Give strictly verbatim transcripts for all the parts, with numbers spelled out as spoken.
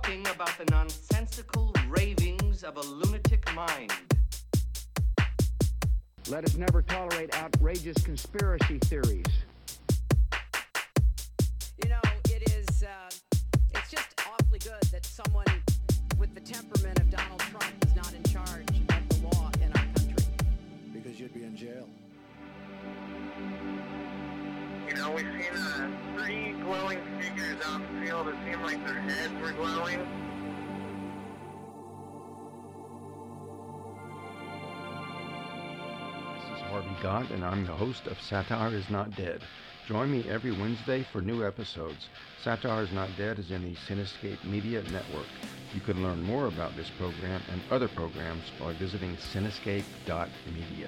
talking about the nonsensical ravings of a lunatic mind. Let us never tolerate outrageous conspiracy theories. You know, it is, uh, it's just awfully good that someone with the temperament of Donald Trump is not in charge of the law in our country. Because you'd be in jail. You know, we've seen uh, three glowing figures out in the field. It seemed like their heads were glowing. This is Harvey Gott, and I'm the host of Satire is Not Dead. Join me every Wednesday for new episodes. Satire is Not Dead is in the Cinescape Media Network. You can learn more about this program and other programs by visiting cinescape dot media.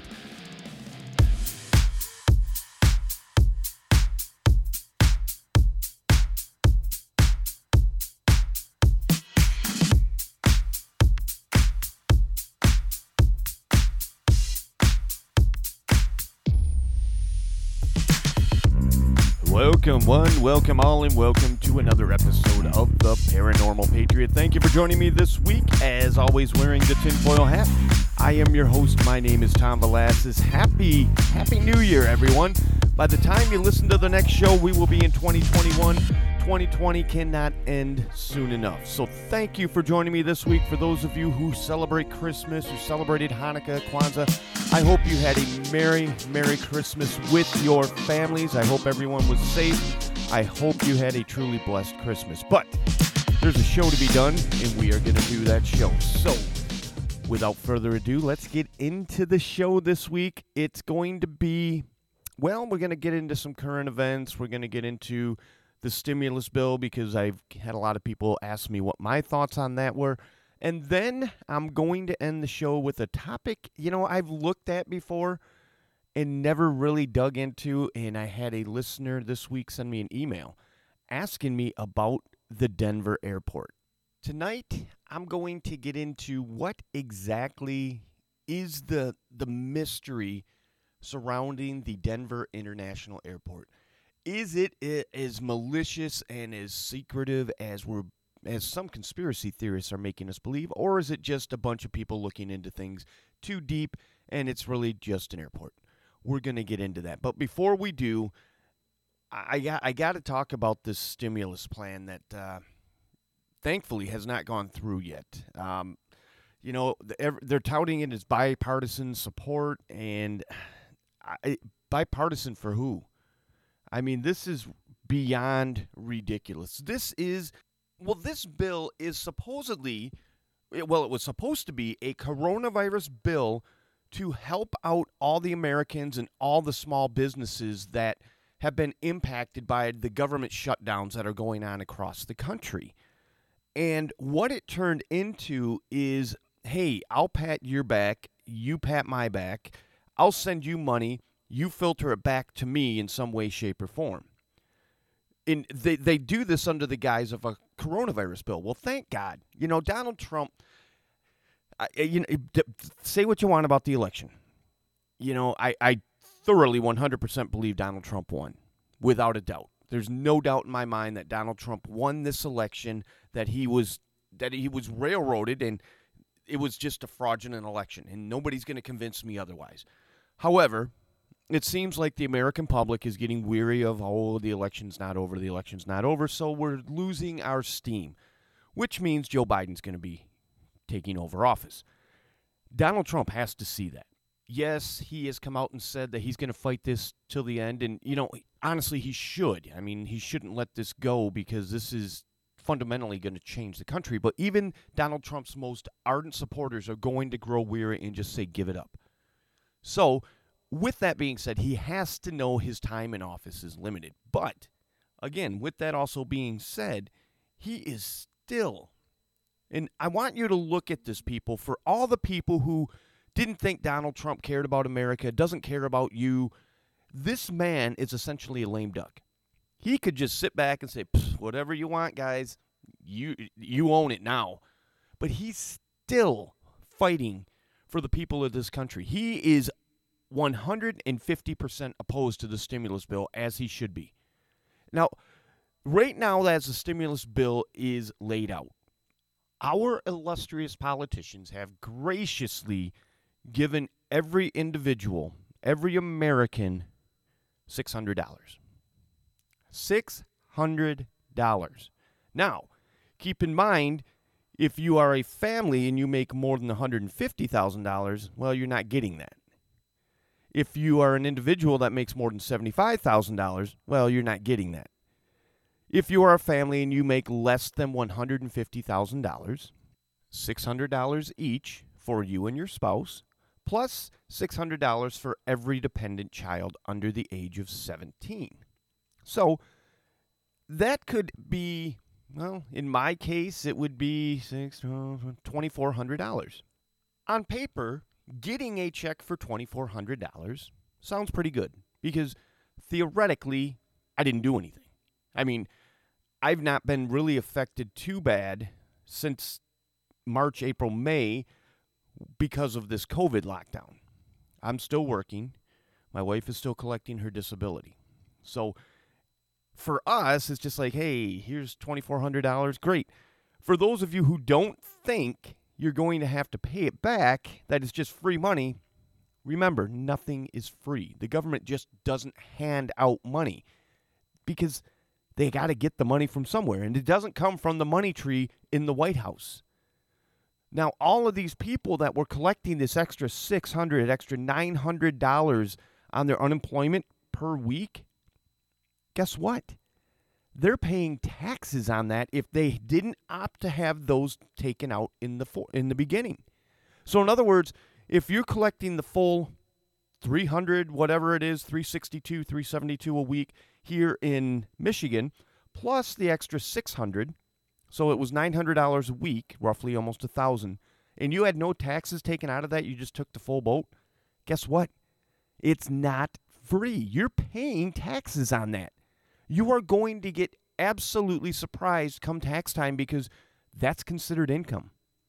Welcome one, welcome all, and welcome to another episode of The Paranormal Patriot. Thank you for joining me this week, as always wearing the tinfoil hat. I am your host, my name is Tom Velasquez. Happy, Happy New Year, everyone. By the time you listen to the next show, we will be in twenty twenty-one. twenty twenty cannot end soon enough. So thank you for joining me this week. For those of you who celebrate Christmas, who celebrated Hanukkah, Kwanzaa, I hope you had a Merry, Merry Christmas with your families. I hope everyone was safe. I hope you had a truly blessed Christmas. But there's a show to be done, and we are going to do that show. So without further ado, let's get into the show this week. It's going to be, well, we're going to get into some current events. We're going to get into the stimulus bill, because I've had a lot of people ask me what my thoughts on that were. And then I'm going to end the show with a topic, you know, I've looked at before and never really dug into. And I had a listener this week send me an email asking me about the Denver airport. Tonight, I'm going to get into what exactly is the the mystery surrounding the Denver International Airport. Is it as malicious and as secretive as we're, as some conspiracy theorists are making us believe, or is it just a bunch of people looking into things too deep and it's really just an airport? We're going to get into that. But before we do, I got, I got to talk about this stimulus plan that uh, thankfully has not gone through yet. Um, you know, they're touting it as bipartisan support, and I, bipartisan for who? I mean, this is beyond ridiculous. This is, well, this bill is supposedly, well, it was supposed to be a coronavirus bill to help out all the Americans and all the small businesses that have been impacted by the government shutdowns that are going on across the country. And what it turned into is, hey, I'll pat your back, you pat my back, I'll send you money, you filter it back to me in some way, shape, or form. And they, they do this under the guise of a coronavirus bill. Well, thank God. You know, Donald Trump, I, you know, say what you want about the election. You know, I, I thoroughly one hundred percent believe Donald Trump won, without a doubt. There's no doubt in my mind that Donald Trump won this election, that he was that he was railroaded, and it was just a fraudulent election, and nobody's going to convince me otherwise. However, it seems like the American public is getting weary of, oh, the election's not over, the election's not over, so we're losing our steam, which means Joe Biden's going to be taking over office. Donald Trump has to see that. Yes, he has come out and said that he's going to fight this till the end, and, you know, honestly, he should. I mean, he shouldn't let this go, because this is fundamentally going to change the country. But even Donald Trump's most ardent supporters are going to grow weary and just say, give it up. So, with that being said, he has to know his time in office is limited. But, again, with that also being said, he is still, and I want you to look at this, people, for all the people who didn't think Donald Trump cared about America, doesn't care about you, this man is essentially a lame duck. He could just sit back and say, whatever you want, guys, you you own it now. But he's still fighting for the people of this country. He is one hundred fifty percent opposed to the stimulus bill, as he should be. Now, right now, as the stimulus bill is laid out, our illustrious politicians have graciously given every individual, every American, six hundred dollars. six hundred dollars. Now, keep in mind, if you are a family and you make more than one hundred fifty thousand dollars, well, you're not getting that. If you are an individual that makes more than seventy-five thousand dollars, well, you're not getting that. If you are a family and you make less than one hundred fifty thousand dollars, six hundred dollars each for you and your spouse, plus six hundred dollars for every dependent child under the age of seventeen. So that could be, well, in my case, it would be twenty-four hundred dollars. On paper, getting a check for twenty-four hundred dollars sounds pretty good because theoretically, I didn't do anything. I mean, I've not been really affected too bad since March, April, May because of this COVID lockdown. I'm still working. My wife is still collecting her disability. So for us, it's just like, hey, here's twenty-four hundred dollars. Great. For those of you who don't think you're going to have to pay it back, that is just free money, remember, nothing is free. The government just doesn't hand out money because they got to get the money from somewhere, and it doesn't come from the money tree in the White House. Now, all of these people that were collecting this extra six hundred dollars, extra nine hundred dollars on their unemployment per week, guess what? They're paying taxes on that if they didn't opt to have those taken out in the for, in the beginning. So in other words, if you're collecting the full three hundred, whatever it is, three sixty-two, three seventy-two a week here in Michigan, plus the extra six hundred, so it was nine hundred dollars a week, roughly almost one thousand dollars, and you had no taxes taken out of that, you just took the full boat, guess what? It's not free. You're paying taxes on that. You are going to get absolutely surprised come tax time because that's considered income.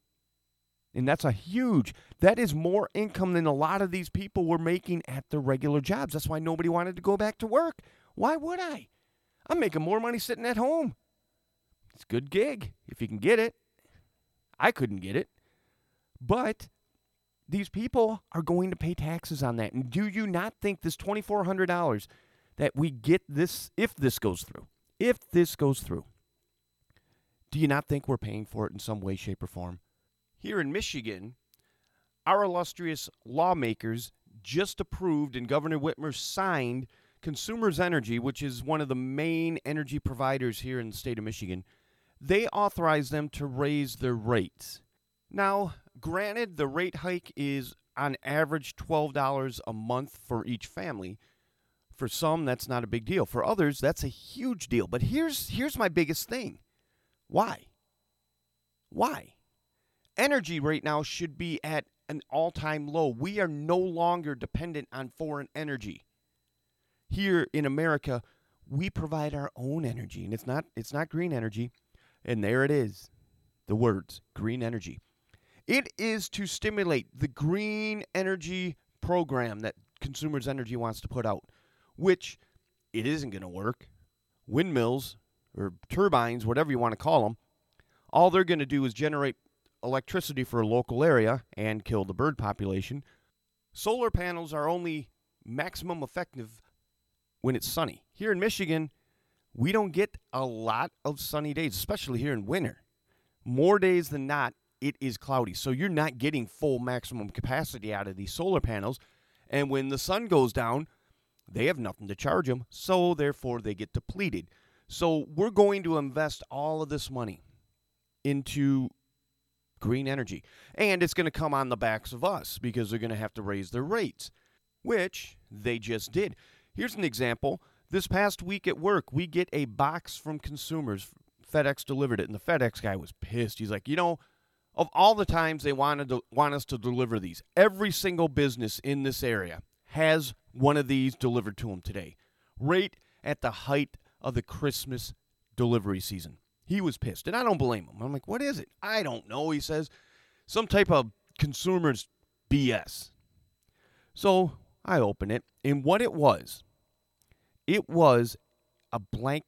And that's a huge, that is more income than a lot of these people were making at their regular jobs. That's why nobody wanted to go back to work. Why would I? I'm making more money sitting at home. It's a good gig if you can get it. I couldn't get it. But these people are going to pay taxes on that. And do you not think this twenty-four hundred dollars that we get this, if this goes through, if this goes through, do you not think we're paying for it in some way, shape, or form? Here in Michigan, our illustrious lawmakers just approved and Governor Whitmer signed Consumers Energy, which is one of the main energy providers here in the state of Michigan. They authorized them to raise their rates. Now, granted, the rate hike is on average twelve dollars a month for each family. For some, that's not a big deal. For others, that's a huge deal. But here's here's my biggest thing. Why? Why? Energy right now should be at an all-time low. We are no longer dependent on foreign energy. Here in America, we provide our own energy, and it's not it's not green energy. And there it is, the words, green energy. It is to stimulate the green energy program that Consumers Energy wants to put out, which it isn't going to work. Windmills or turbines, whatever you want to call them, all they're going to do is generate electricity for a local area and kill the bird population. Solar panels are only maximum effective when it's sunny. Here in Michigan, we don't get a lot of sunny days, especially here in winter. More days than not, it is cloudy. So you're not getting full maximum capacity out of these solar panels. And when the sun goes down, they have nothing to charge them, so therefore they get depleted. So we're going to invest all of this money into green energy. And it's going to come on the backs of us because they're going to have to raise their rates, which they just did. Here's an example. This past week at work, we get a box from Consumers. FedEx delivered it, and the FedEx guy was pissed. He's like, you know, of all the times they wanted to, want us to deliver these, every single business in this area has one of these delivered to them today, right at the height of the Christmas delivery season. He was pissed, and I don't blame him. I'm like, what is it? I don't know, he says. Some type of Consumers B S. So I open it, and what it was, it was a blanket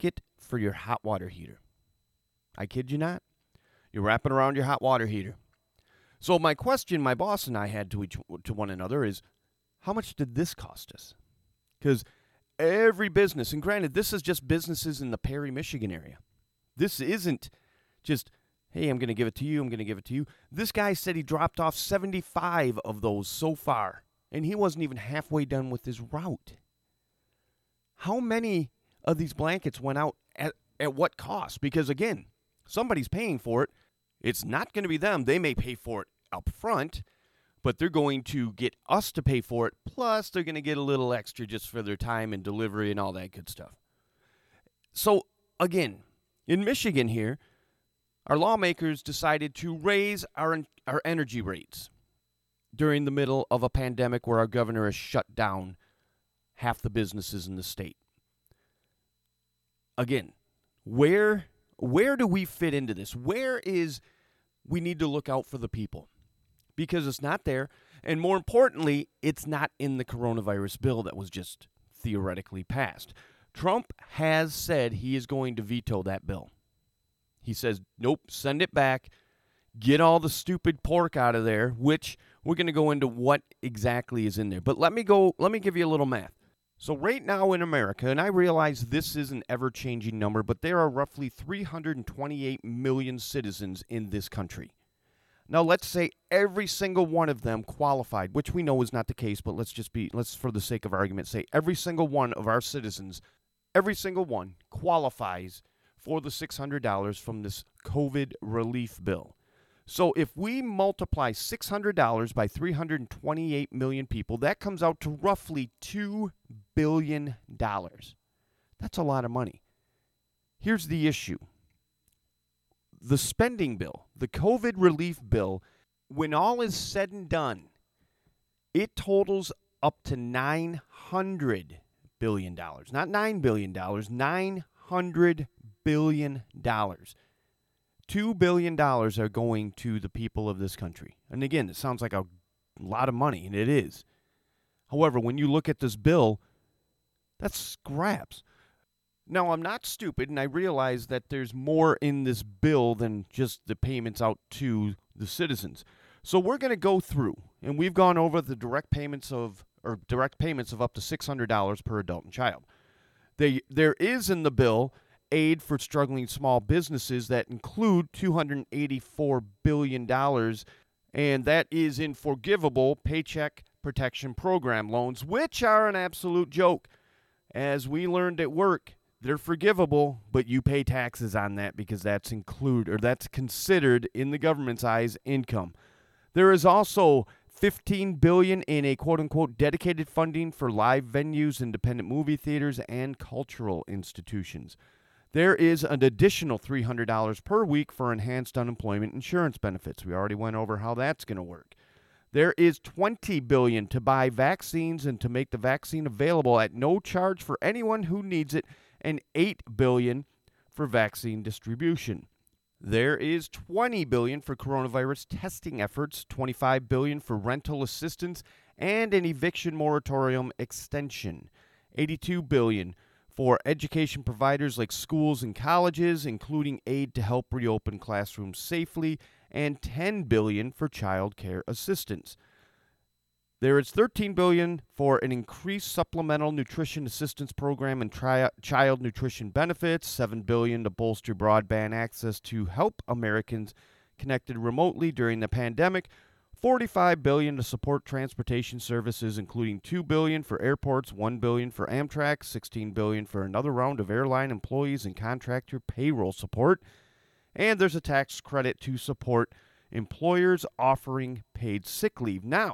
for your hot water heater. I kid you not. You're wrapping around your hot water heater. So my question my boss and I had to each to one another is, how much did this cost us? Because every business, and granted, this is just businesses in the Perry, Michigan area. This isn't just, hey, I'm going to give it to you, I'm going to give it to you. This guy said he dropped off seventy-five of those so far, and he wasn't even halfway done with his route. How many of these blankets went out at, at what cost? Because, again, somebody's paying for it. It's not going to be them. They may pay for it up front, but they're going to get us to pay for it, plus they're going to get a little extra just for their time and delivery and all that good stuff. So, again, in Michigan here, our lawmakers decided to raise our our energy rates during the middle of a pandemic where our governor has shut down half the businesses in the state. Again, where where do we fit into this? Where is we need to look out for the people? Because it's not there, and more importantly, it's not in the coronavirus bill that was just theoretically passed. Trump has said he is going to veto that bill. He says, nope, send it back, get all the stupid pork out of there, which we're going to go into what exactly is in there. But let me go, let me give you a little math. So right now in America, and I realize this is an ever-changing number, but there are roughly three hundred twenty-eight million citizens in this country. Now, let's say every single one of them qualified, which we know is not the case, but let's just be, let's for the sake of argument say every single one of our citizens, every single one qualifies for the six hundred dollars from this COVID relief bill. So if we multiply six hundred dollars by three hundred twenty-eight million people, that comes out to roughly two billion dollars. That's a lot of money. Here's the issue. The spending bill, the COVID relief bill, when all is said and done, it totals up to nine hundred billion dollars. Not nine billion dollars, nine hundred billion dollars. two billion dollars are going to the people of this country. And again, it sounds like a lot of money, and it is. However, when you look at this bill, that's scraps. Now, I'm not stupid, and I realize that there's more in this bill than just the payments out to the citizens. So we're going to go through, and we've gone over the direct payments of, or direct payments of up to six hundred dollars per adult and child. They, there is in the bill aid for struggling small businesses that include two hundred eighty-four billion dollars, and that is in forgivable Paycheck Protection Program loans, which are an absolute joke. As we learned at work, they're forgivable, but you pay taxes on that because that's include or that's considered in the government's eyes income. There is also fifteen billion dollars in a quote-unquote dedicated funding for live venues, independent movie theaters, and cultural institutions. There is an additional three hundred dollars per week for enhanced unemployment insurance benefits. We already went over how that's going to work. There is twenty billion dollars to buy vaccines and to make the vaccine available at no charge for anyone who needs it, and eight billion dollars for vaccine distribution. There is twenty billion dollars for coronavirus testing efforts, twenty-five billion dollars for rental assistance, and an eviction moratorium extension. eighty-two billion dollars for education providers like schools and colleges, including aid to help reopen classrooms safely, and ten billion dollars for child care assistance. There is thirteen billion dollars for an increased supplemental nutrition assistance program and tri- child nutrition benefits, seven billion dollars to bolster broadband access to help Americans connected remotely during the pandemic, forty-five billion dollars to support transportation services, including two billion dollars for airports, one billion dollars for Amtrak, sixteen billion dollars for another round of airline employees and contractor payroll support, and there's a tax credit to support employers offering paid sick leave. Now,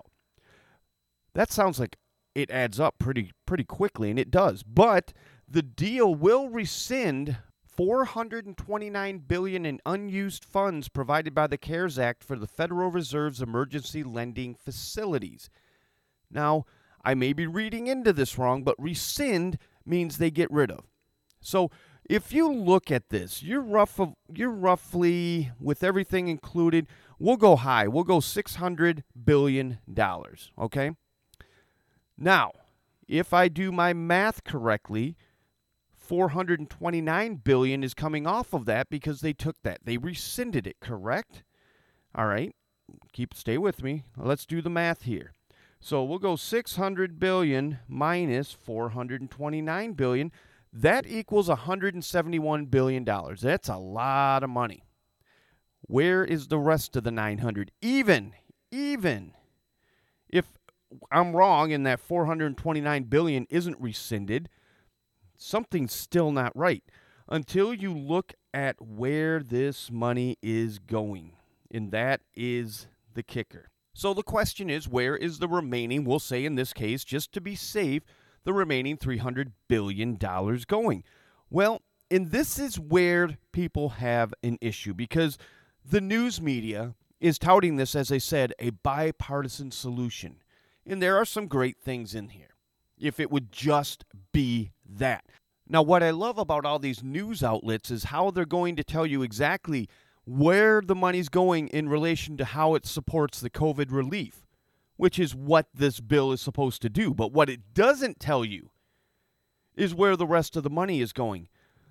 that sounds like it adds up pretty pretty quickly, and it does. But the deal will rescind four hundred twenty-nine billion dollars in unused funds provided by the CARES Act for the Federal Reserve's emergency lending facilities. Now, I may be reading into this wrong, but rescind means they get rid of. So if you look at this, you're rough of, you're roughly, with everything included, we'll go high. We'll go six hundred billion dollars, okay? Now, if I do my math correctly, four hundred twenty-nine billion dollars is coming off of that because they took that. They rescinded it, correct? All right. Keep stay with me. Let's do the math here. So we'll go six hundred billion dollars minus four hundred twenty-nine billion dollars. That equals one hundred seventy-one billion dollars. That's a lot of money. Where is the rest of the nine hundred? Even, even if I'm wrong and that four hundred twenty-nine billion dollars isn't rescinded, something's still not right until you look at where this money is going. And that is the kicker. So the question is, where is the remaining, we'll say in this case, just to be safe, the remaining three hundred billion dollars going? Well, and this is where people have an issue because the news media is touting this, as I said, a bipartisan solution. And there are some great things in here, if it would just be that. Now, what I love about all these news outlets is how they're going to tell you exactly where the money's going in relation to how it supports the COVID relief, which is what this bill is supposed to do. But what it doesn't tell you is where the rest of the money is going.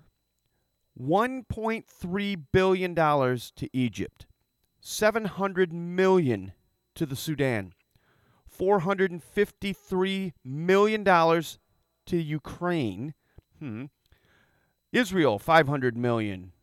one point three billion dollars to Egypt, seven hundred million dollars to the Sudan, four hundred fifty-three million dollars to Ukraine, hmm. Israel, five hundred million dollars,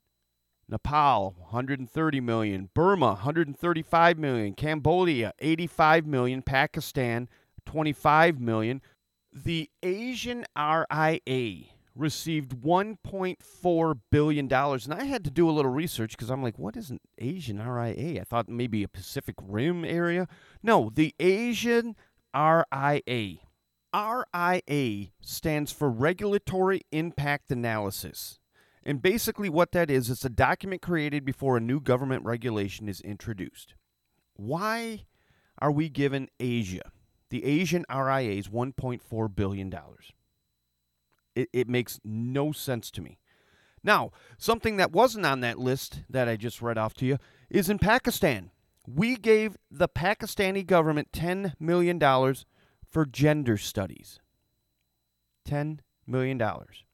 Nepal, one hundred thirty million dollars, Burma, one hundred thirty-five million dollars, Cambodia, eighty-five million dollars, Pakistan, twenty-five million dollars. The Asian R I A received one point four billion dollars, and I had to do a little research because I'm like, what is an Asian R I A? I thought maybe a Pacific Rim area. No, the Asian R I A. R I A stands for Regulatory Impact Analysis. And basically what that is, it's a document created before a new government regulation is introduced. Why are we giving Asia, the Asian R I As, one point four billion dollars? It, it makes no sense to me. Now, something that wasn't on that list that I just read off to you is in Pakistan. We gave the Pakistani government ten million dollars for gender studies. ten million dollars.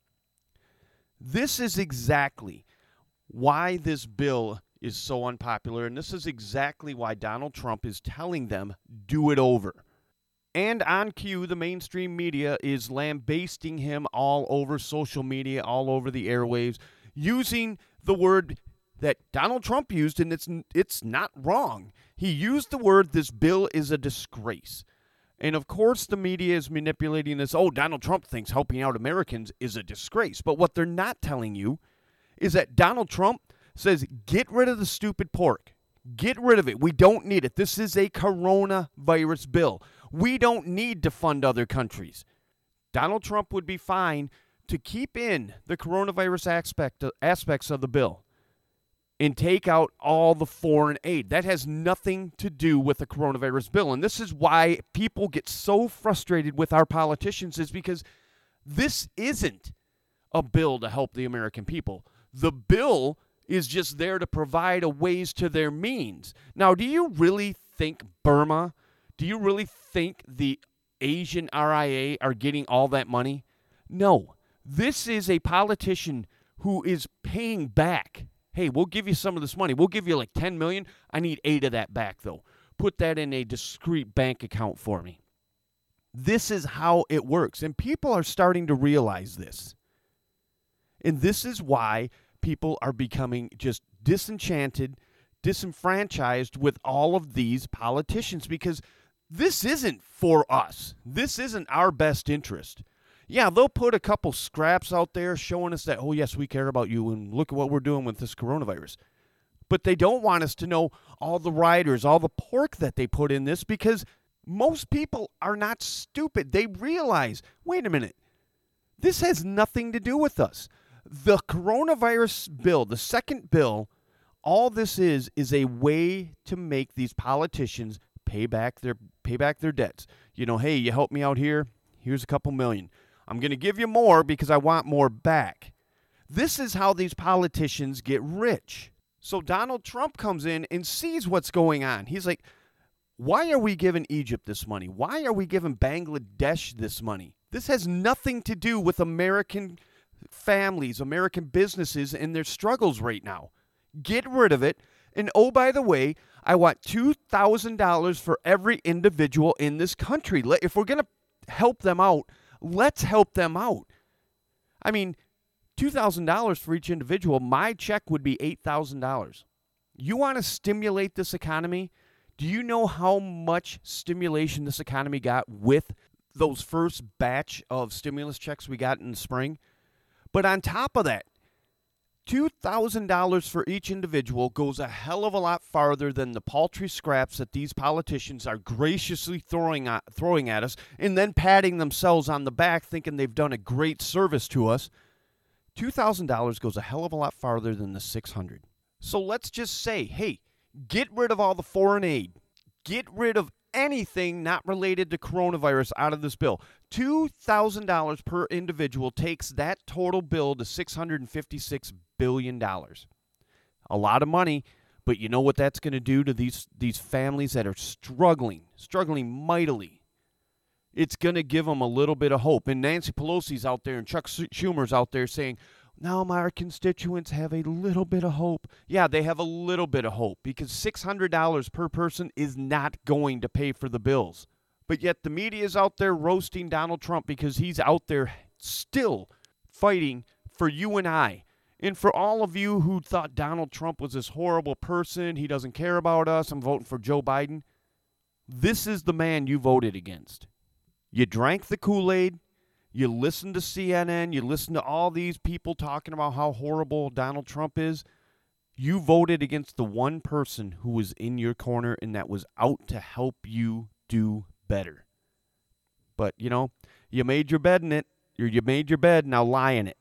This is exactly why this bill is so unpopular, and this is exactly why Donald Trump is telling them, do it over. And on cue, the mainstream media is lambasting him all over social media, all over the airwaves, using the word that Donald Trump used, and it's it's not wrong. He used the word, this bill is a disgrace. And, of course, the media is manipulating this. Oh, Donald Trump thinks helping out Americans is a disgrace. But what they're not telling you is that Donald Trump says, get rid of the stupid pork. Get rid of it. We don't need it. This is a coronavirus bill. We don't need to fund other countries. Donald Trump would be fine to keep in the coronavirus aspect, aspects of the bill and take out all the foreign aid. That has nothing to do with the coronavirus bill. And this is why people get so frustrated with our politicians, is because this isn't a bill to help the American people. The bill is just there to provide a ways to their means. Now, do you really think Burma, do you really think the Asian R I A are getting all that money? No. This is a politician who is paying back. Hey, we'll give you some of this money. We'll give you like ten million dollars. I need eight of that back, though. Put that in a discrete bank account for me. This is how it works. And people are starting to realize this. And this is why people are becoming just disenchanted, disenfranchised with all of these politicians, because this isn't for us. This isn't our best interest. Yeah, they'll put a couple scraps out there showing us that, oh, yes, we care about you, and look at what we're doing with this coronavirus. But they don't want us to know all the riders, all the pork that they put in this, because most people are not stupid. They realize, wait a minute, this has nothing to do with us. The coronavirus bill, the second bill, all this is is a way to make these politicians pay back their pay back their debts. You know, hey, you helped me out here, here's a couple million. I'm going to give you more because I want more back. This is how these politicians get rich. So Donald Trump comes in and sees what's going on. He's like, why are we giving Egypt this money? Why are we giving Bangladesh this money? This has nothing to do with American families, American businesses, and their struggles right now. Get rid of it. And oh, by the way, I want two thousand dollars for every individual in this country. If we're going to help them out, let's help them out. I mean, two thousand dollars for each individual, my check would be eight thousand dollars. You want to stimulate this economy? Do you know how much stimulation this economy got with those first batch of stimulus checks we got in the spring? But on top of that, two thousand dollars for each individual goes a hell of a lot farther than the paltry scraps that these politicians are graciously throwing at, throwing at us and then patting themselves on the back thinking they've done a great service to us. two thousand dollars goes a hell of a lot farther than the six hundred dollars. So let's just say, hey, get rid of all the foreign aid. Get rid of anything not related to coronavirus out of this bill. two thousand dollars per individual takes that total bill to six hundred fifty-six billion dollars. A lot of money, but you know what that's going to do to these, these families that are struggling, struggling mightily? It's going to give them a little bit of hope. And Nancy Pelosi's out there and Chuck Schumer's out there saying, now my constituents have a little bit of hope. Yeah, they have a little bit of hope because six hundred dollars per person is not going to pay for the bills. But yet the media is out there roasting Donald Trump because he's out there still fighting for you and I. And for all of you who thought Donald Trump was this horrible person, he doesn't care about us, I'm voting for Joe Biden, this is the man you voted against. You drank the Kool-Aid. You listen to C N N, you listen to all these people talking about how horrible Donald Trump is. You voted against the one person who was in your corner and that was out to help you do better. But, you know, you made your bed in it. You made your bed, now lie in it.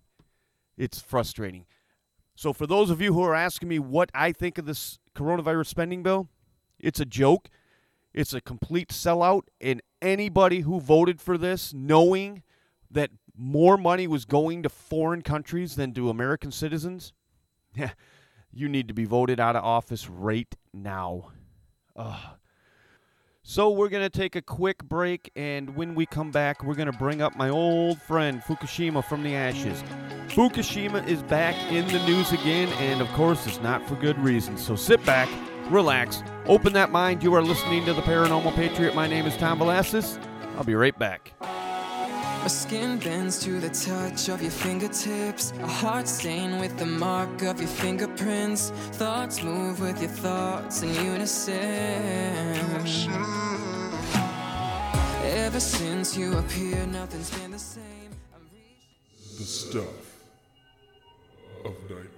It's frustrating. So for those of you who are asking me what I think of this coronavirus spending bill, it's a joke. It's a complete sellout, and anybody who voted for this knowing that more money was going to foreign countries than to American citizens, yeah, you need to be voted out of office right now. Ugh. So we're going to take a quick break, and when we come back, we're going to bring up my old friend Fukushima from the ashes. Fukushima is back in the news again, and of course, it's not for good reason. So sit back, relax, open that mind. You are listening to The Paranormal Patriot. My name is Tom Velasquez. I'll be right back. My skin bends to the touch of your fingertips. A heart stain with the mark of your fingerprints. Thoughts move with your thoughts in unison. Ever since you appeared, nothing's been the same. I'm The stuff of nightmares.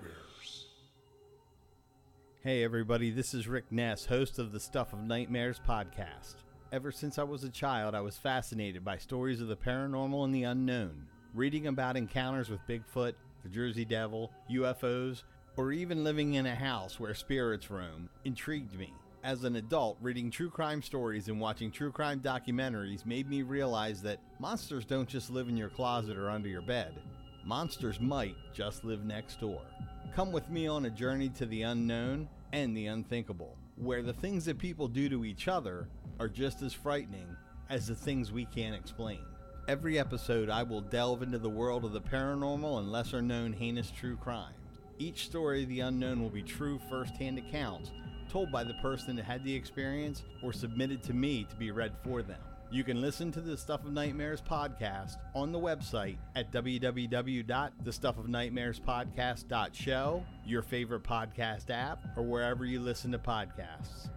Hey everybody, this is Rick Ness, host of the Stuff of Nightmares podcast. Ever since I was a child, I was fascinated by stories of the paranormal and the unknown. Reading about encounters with Bigfoot, the Jersey Devil, U F Os, or even living in a house where spirits roam intrigued me. As an adult, reading true crime stories and watching true crime documentaries made me realize that monsters don't just live in your closet or under your bed. Monsters might just live next door. Come with me on a journey to the unknown and the unthinkable, where the things that people do to each other are just as frightening as the things we can't explain. Every episode, I will delve into the world of the paranormal and lesser-known heinous true crimes. Each story of the unknown will be true first-hand accounts told by the person that had the experience or submitted to me to be read for them. You can listen to the Stuff of Nightmares podcast on the website at w w w dot the stuff of nightmares podcast dot show, your favorite podcast app, or wherever you listen to podcasts.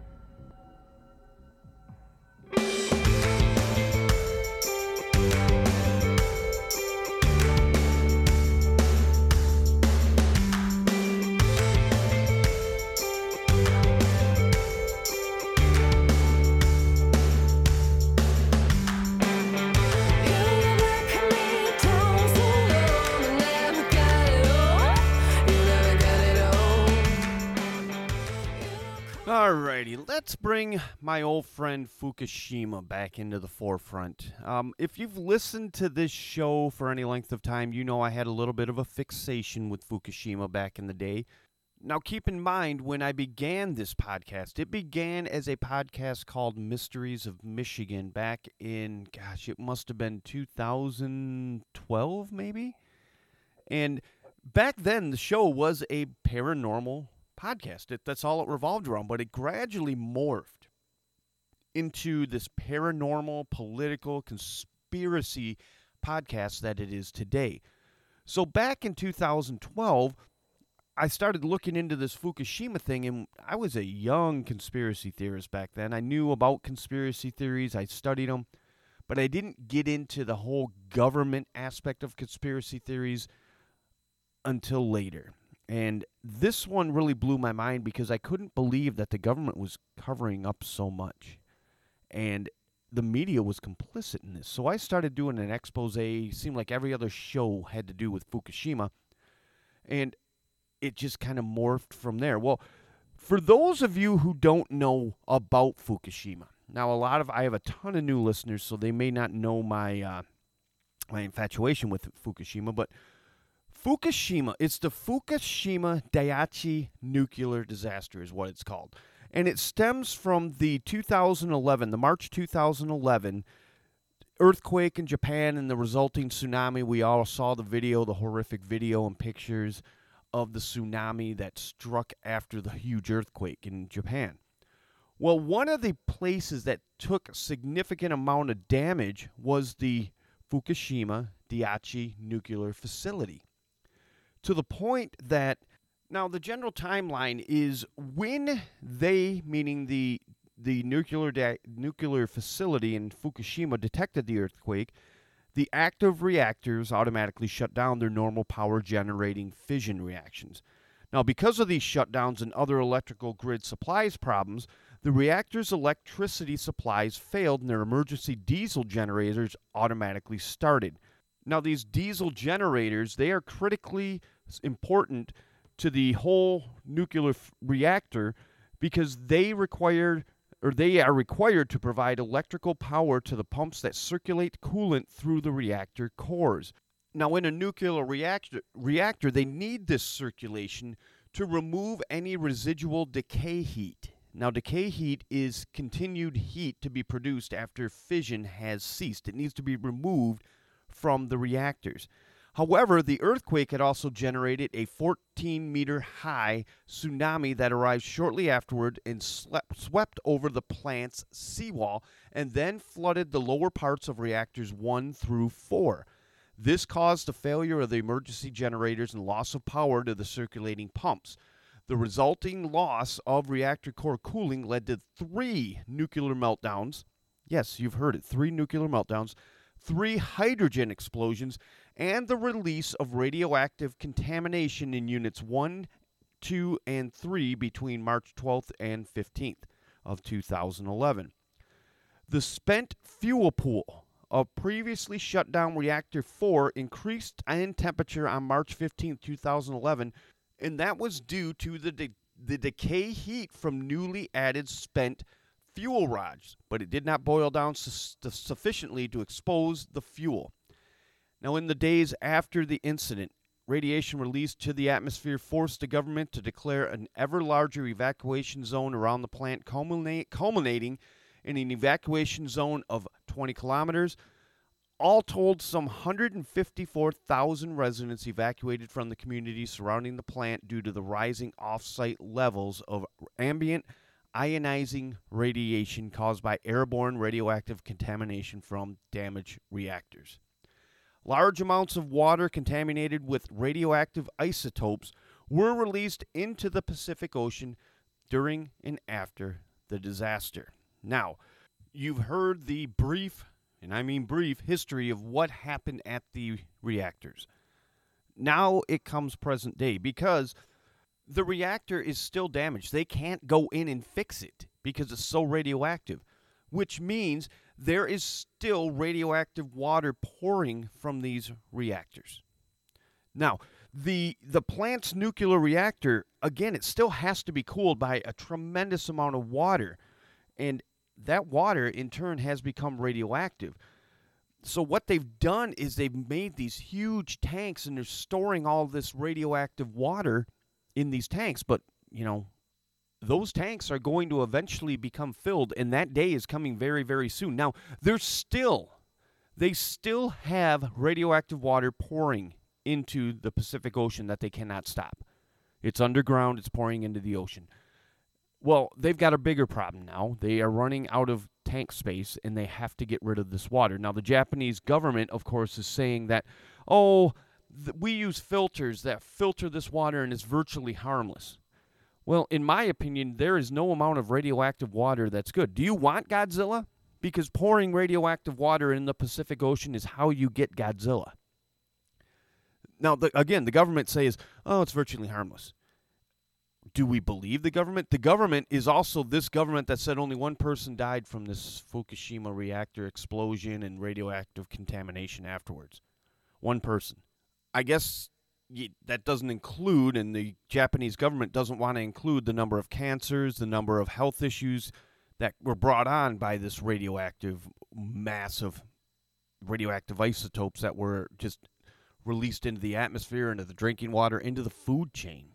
Alrighty, let's bring my old friend Fukushima back into the forefront. Um, if you've listened to this show for any length of time, you know I had a little bit of a fixation with Fukushima back in the day. Now, keep in mind, when I began this podcast, it began as a podcast called Mysteries of Michigan back in, gosh, it must have been two thousand twelve, maybe? And back then, the show was a paranormal podcast. It, that's all it revolved around. But it gradually morphed into this paranormal, political, conspiracy podcast that it is today. So back in two thousand twelve, I started looking into this Fukushima thing, and I was a young conspiracy theorist back then. I knew about conspiracy theories. I studied them, but I didn't get into the whole government aspect of conspiracy theories until later. And this one really blew my mind because I couldn't believe that the government was covering up so much. And the media was complicit in this. So I started doing an expose. It seemed like every other show had to do with Fukushima. And it just kind of morphed from there. Well, for those of you who don't know about Fukushima, now a lot of, I have a ton of new listeners, so they may not know my, uh, my infatuation with Fukushima, but Fukushima, it's the Fukushima Daiichi nuclear disaster is what it's called. And it stems from the two thousand eleven, the March two thousand eleven earthquake in Japan and the resulting tsunami. We all saw the video, the horrific video and pictures of the tsunami that struck after the huge earthquake in Japan. Well, one of the places that took a significant amount of damage was the Fukushima Daiichi nuclear facility. To the point that, now the general timeline is when they, meaning the the nuclear da- nuclear facility in Fukushima, detected the earthquake, the active reactors automatically shut down their normal power generating fission reactions. Now, because of these shutdowns and other electrical grid supplies problems, the reactor's electricity supplies failed and their emergency diesel generators automatically started. Now, these diesel generators, they are critically important to the whole nuclear f- reactor because they required or they are required to provide electrical power to the pumps that circulate coolant through the reactor cores. Now, in a nuclear reactor, reactor, they need this circulation to remove any residual decay heat. Now, decay heat is continued heat to be produced after fission has ceased. It needs to be removed from the reactors. However, the earthquake had also generated a fourteen meter high tsunami that arrived shortly afterward and slept, swept over the plant's seawall and then flooded the lower parts of reactors one through four. This caused the failure of the emergency generators and loss of power to the circulating pumps. The resulting loss of reactor core cooling led to three nuclear meltdowns. Yes, you've heard it, three nuclear meltdowns, three hydrogen explosions, and the release of radioactive contamination in units one, two, and three between March twelfth and fifteenth of two thousand eleven. The spent fuel pool of previously shut down reactor four increased in temperature on March fifteenth, two thousand eleven, and that was due to the de- the decay heat from newly added spent fuel rods, but it did not boil down su- sufficiently to expose the fuel. Now, in the days after the incident, radiation released to the atmosphere forced the government to declare an ever larger evacuation zone around the plant, culminate, culminating in an evacuation zone of twenty kilometers. All told, some one hundred fifty-four thousand residents evacuated from the community surrounding the plant due to the rising off-site levels of ambient ionizing radiation caused by airborne radioactive contamination from damaged reactors. Large amounts of water contaminated with radioactive isotopes were released into the Pacific Ocean during and after the disaster. Now, you've heard the brief, and I mean brief, history of what happened at the reactors. Now it comes present day because the reactor is still damaged. They can't go in and fix it because it's so radioactive, which means there is still radioactive water pouring from these reactors. Now, the the plant's nuclear reactor, again, it still has to be cooled by a tremendous amount of water, and that water, in turn, has become radioactive. So what they've done is they've made these huge tanks, and they're storing all this radioactive water in these tanks, but, you know, those tanks are going to eventually become filled, and that day is coming very, very soon. Now, there's still, they still have radioactive water pouring into the Pacific Ocean that they cannot stop. It's underground. It's pouring into the ocean. Well, they've got a bigger problem now. They are running out of tank space, and they have to get rid of this water. Now, the Japanese government, of course, is saying that, oh, th- we use filters that filter this water, and it's virtually harmless. Well, in my opinion, there is no amount of radioactive water that's good. Do you want Godzilla? Because pouring radioactive water in the Pacific Ocean is how you get Godzilla. Now, the, again, the government says, oh, it's virtually harmless. Do we believe the government? The government is also this government that said only one person died from this Fukushima reactor explosion and radioactive contamination afterwards. One person. I guess that doesn't include, and the Japanese government doesn't want to include the number of cancers, the number of health issues that were brought on by this radioactive, massive radioactive isotopes that were just released into the atmosphere, into the drinking water, into the food chain.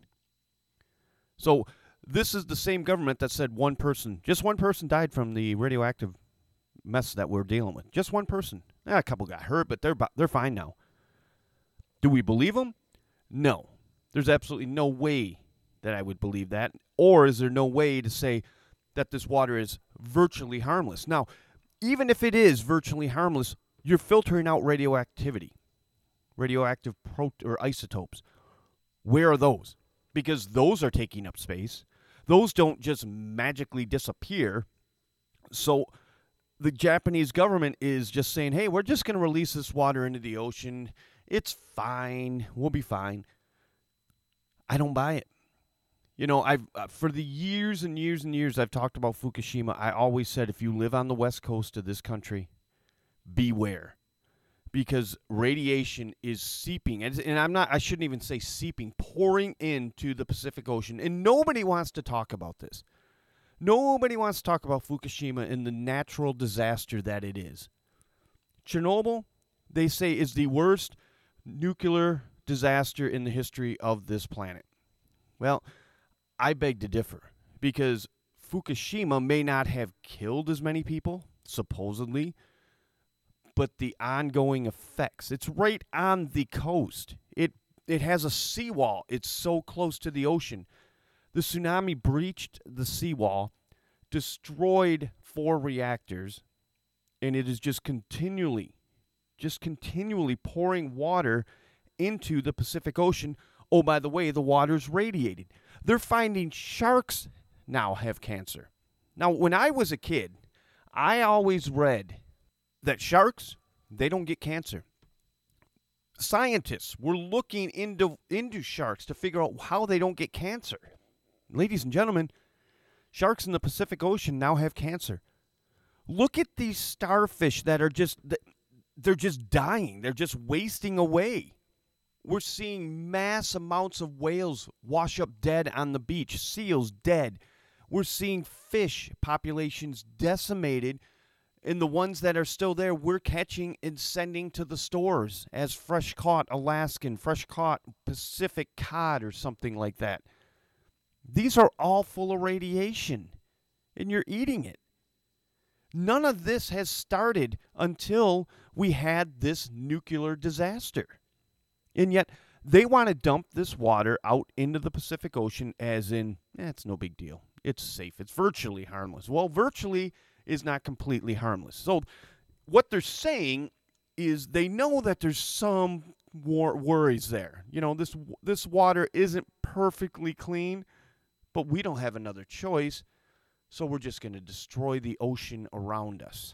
So this is the same government that said one person, just one person died from the radioactive mess that we're dealing with. Just one person. Eh, a couple got hurt, but they're they're fine now. Do we believe them? No. There's absolutely no way that I would believe that. Or is there no way to say that this water is virtually harmless? Now, even if it is virtually harmless, you're filtering out radioactivity, radioactive pro- or isotopes. Where are those? Because those are taking up space. Those don't just magically disappear. So the Japanese government is just saying, hey, we're just going to release this water into the ocean. It's fine. We'll be fine. I don't buy it. You know, I've uh, for the years and years and years I've talked about Fukushima, I always said if you live on the west coast of this country, beware. Because radiation is seeping, and, and I'm not, I shouldn't even say seeping, pouring into the Pacific Ocean. And nobody wants to talk about this. Nobody wants to talk about Fukushima and the natural disaster that it is. Chernobyl, they say, is the worst nuclear disaster in the history of this planet. Well, I beg to differ, because Fukushima may not have killed as many people, supposedly, but the ongoing effects. It's right on the coast. It it has a seawall. It's so close to the ocean. The tsunami breached the seawall, destroyed four reactors, and it is just continually, just continually pouring water into the Pacific Ocean. Oh, by the way, the water's radiated. They're finding sharks now have cancer. Now, when I was a kid, I always read that sharks, they don't get cancer. Scientists were looking into, into sharks to figure out how they don't get cancer. Ladies and gentlemen, sharks in the Pacific Ocean now have cancer. Look at these starfish that are just, they're just dying. They're just wasting away. We're seeing mass amounts of whales wash up dead on the beach, seals dead. We're seeing fish populations decimated, and the ones that are still there, we're catching and sending to the stores as fresh caught Alaskan, fresh caught Pacific cod or something like that. These are all full of radiation, and you're eating it. None of this has started until we had this nuclear disaster. And yet, they want to dump this water out into the Pacific Ocean as in, eh, it's no big deal. It's safe. It's virtually harmless. Well, virtually is not completely harmless. So what they're saying is they know that there's some war- worries there. You know, this this water isn't perfectly clean, but we don't have another choice, so we're just going to destroy the ocean around us.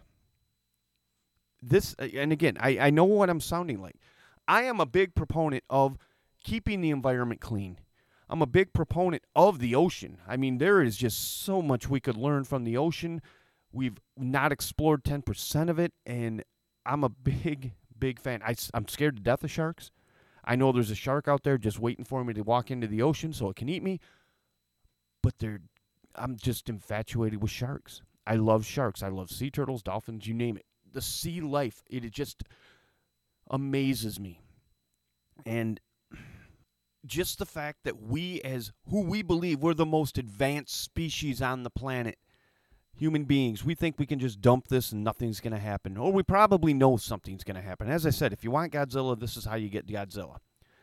This, and again, I, I know what I'm sounding like. I am a big proponent of keeping the environment clean. I'm a big proponent of the ocean. I mean, there is just so much we could learn from the ocean. We've not explored ten percent of it, and I'm a big, big fan. I, I'm scared to death of sharks. I know there's a shark out there just waiting for me to walk into the ocean so it can eat me, but they're, I'm just infatuated with sharks. I love sharks. I love sea turtles, dolphins, you name it. The sea life, it just amazes me. And just the fact that we, as who we believe we're the most advanced species on the planet, human beings, we think we can just dump this and nothing's going to happen. Or we probably know something's going to happen. As I said, if you want Godzilla, this is how you get Godzilla.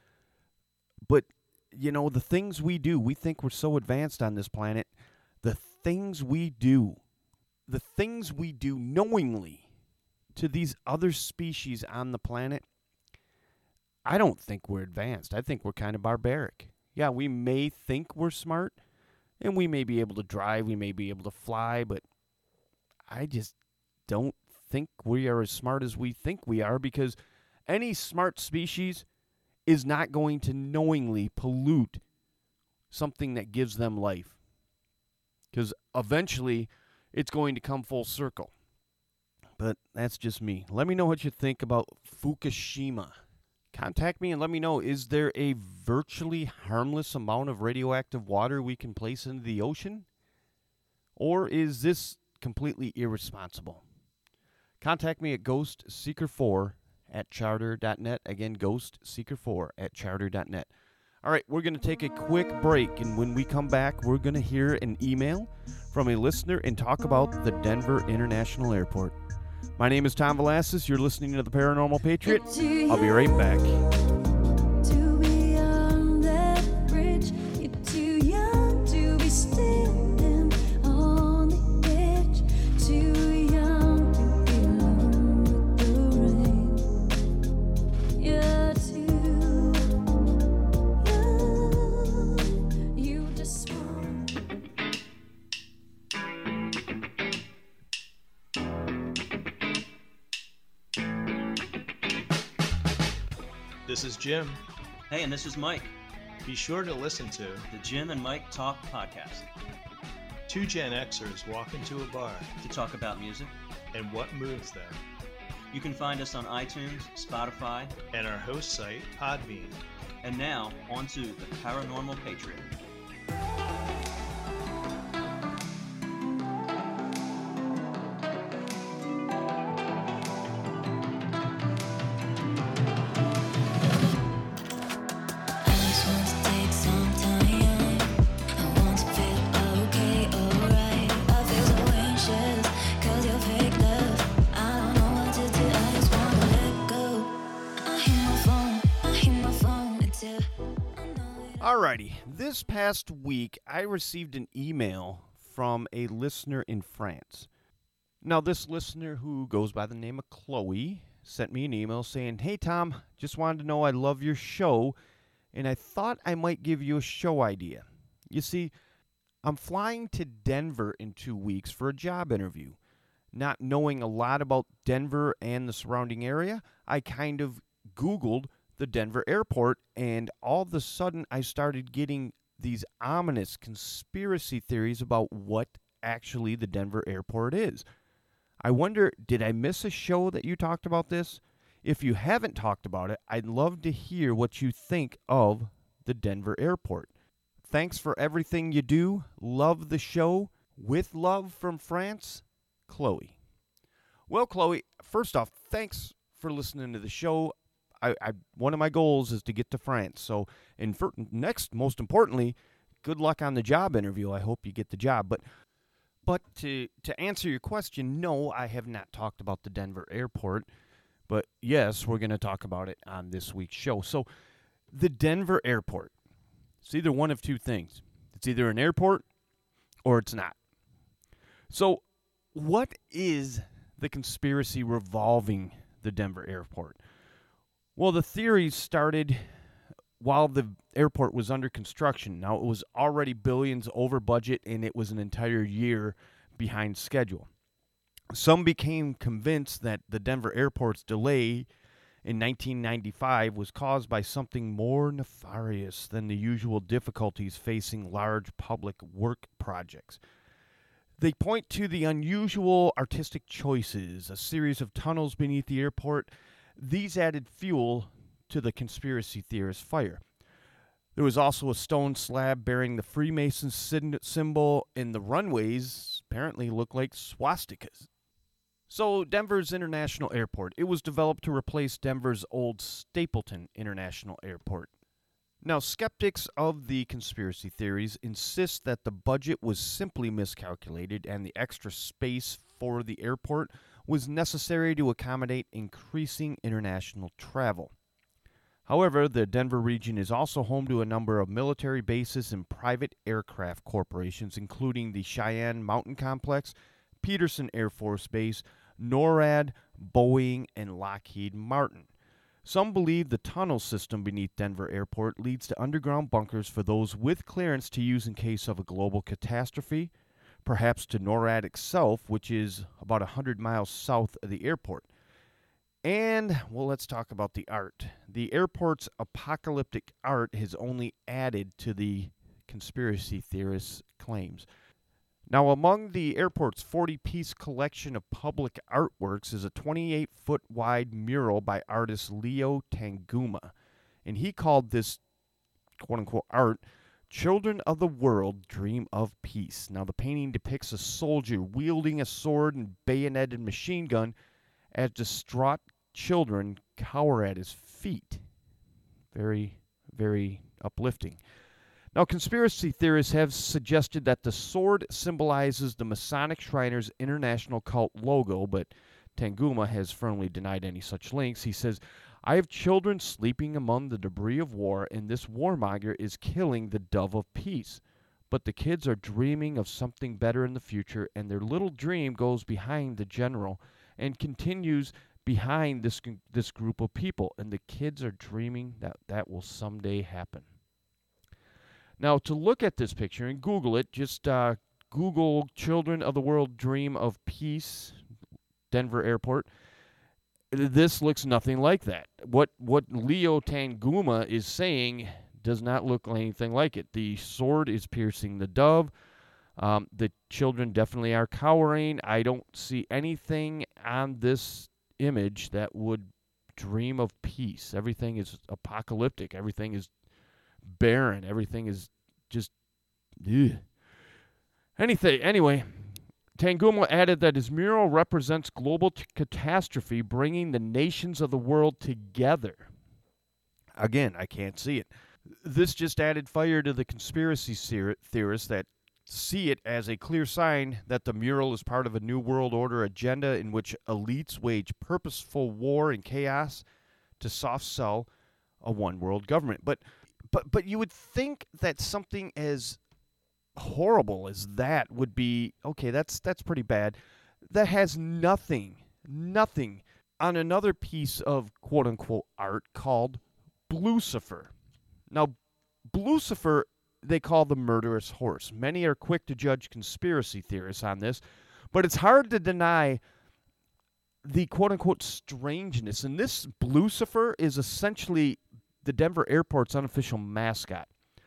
But, you know, the things we do, we think we're so advanced on this planet. The things we do, the things we do knowingly to these other species on the planet, I don't think we're advanced. I think we're kind of barbaric. Yeah, we may think we're smart, and we may be able to drive, we may be able to fly, but I just don't think we are as smart as we think we are, because any smart species is not going to knowingly pollute something that gives them life. Because eventually, it's going to come full circle. But that's just me. Let me know what you think about Fukushima. Contact me and let me know, is there a virtually harmless amount of radioactive water we can place into the ocean? Or is this completely irresponsible? Contact me at ghost seeker four at charter dot net. Again, ghost seeker four at charter dot net. All right, we're going to take a quick break, and when we come back, we're going to hear an email from a listener and talk about the Denver International Airport. My name is Tom Velasquez. You're listening to The Paranormal Patriot. I'll be right back. This is Jim. Hey, and this is Mike. Be sure to listen to the Jim and Mike Talk podcast. Two Gen Xers walk into a bar to talk about music and what moves them. You can find us on iTunes, Spotify, and our host site, Podbean. And now, on to the Paranormal Patriot. Alrighty, this past week I received an email from a listener in France. Now, this listener, who goes by the name of Chloe, sent me an email saying, "Hey Tom, just wanted to know I love your show, and I thought I might give you a show idea. You see, I'm flying to Denver in two weeks for a job interview. Not knowing a lot about Denver and the surrounding area, I kind of Googled the Denver airport, and all of a sudden I started getting these ominous conspiracy theories about what actually the Denver airport is. I wonder, did I miss a show that you talked about this? If you haven't talked about it, I'd love to hear what you think of the Denver airport. Thanks for everything you do. Love the show. With love from France, Chloe." Well, Chloe, first off, thanks for listening to the show. I, I one of my goals is to get to France. So, and for, next, most importantly, good luck on the job interview. I hope you get the job. But but to to answer your question, no, I have not talked about the Denver airport. But yes, we're going to talk about it on this week's show. So, the Denver airport. It's either one of two things. It's either an airport or it's not. So, what is the conspiracy revolving the Denver airport? Well, the theories started while the airport was under construction. Now, it was already billions over budget, and it was an entire year behind schedule. Some became convinced that the Denver airport's delay in nineteen ninety-five was caused by something more nefarious than the usual difficulties facing large public work projects. They point to the unusual artistic choices, a series of tunnels beneath the airport. These added fuel to the conspiracy theorist's fire. There was also a stone slab bearing the Freemason symbol, and the runways apparently look like swastikas. So, Denver's International Airport. It was developed to replace Denver's old Stapleton International Airport. Now, skeptics of the conspiracy theories insist that the budget was simply miscalculated and the extra space for the airport was necessary to accommodate increasing international travel. However, the Denver region is also home to a number of military bases and private aircraft corporations, including the Cheyenne Mountain Complex, Peterson Air Force Base, NORAD, Boeing, and Lockheed Martin. Some believe the tunnel system beneath Denver Airport leads to underground bunkers for those with clearance to use in case of a global catastrophe, perhaps to NORAD itself, which is about one hundred miles south of the airport. And, well, let's talk about the art. The airport's apocalyptic art has only added to the conspiracy theorists' claims. Now, among the airport's forty-piece collection of public artworks is a twenty-eight foot wide mural by artist Leo Tanguma. And he called this, quote-unquote, art, Children of the World Dream of Peace. Now, the painting depicts a soldier wielding a sword and bayoneted machine gun as distraught children cower at his feet. Very, very uplifting. Now, conspiracy theorists have suggested that the sword symbolizes the Masonic Shriners International Cult logo, but Tanguma has firmly denied any such links. He says, I have children sleeping among the debris of war, and this warmonger is killing the dove of peace. But the kids are dreaming of something better in the future, and their little dream goes behind the general and continues behind this, this group of people, and the kids are dreaming that that will someday happen. Now, to look at this picture and Google it, just uh, Google Children of the World Dream of Peace, Denver Airport. This looks nothing like that. What what Leo Tanguma is saying does not look anything like it. The sword is piercing the dove. Um, the children definitely are cowering. I don't see anything on this image that would dream of peace. Everything is apocalyptic. Everything is barren. Everything is just ugh. anything. Anyway, Tanguma added that his mural represents global t- catastrophe, bringing the nations of the world together. Again, I can't see it. This just added fire to the conspiracy theorists that see it as a clear sign that the mural is part of a New World Order agenda in which elites wage purposeful war and chaos to soft sell a one-world government. But But but you would think that something as horrible as that would be, okay, that's that's pretty bad. That has nothing, nothing on another piece of quote-unquote art called Blucifer. Now, Blucifer, they call the murderous horse. Many are quick to judge conspiracy theorists on this, but it's hard to deny the quote-unquote strangeness. And this Blucifer is essentially the Denver Airport's unofficial mascot.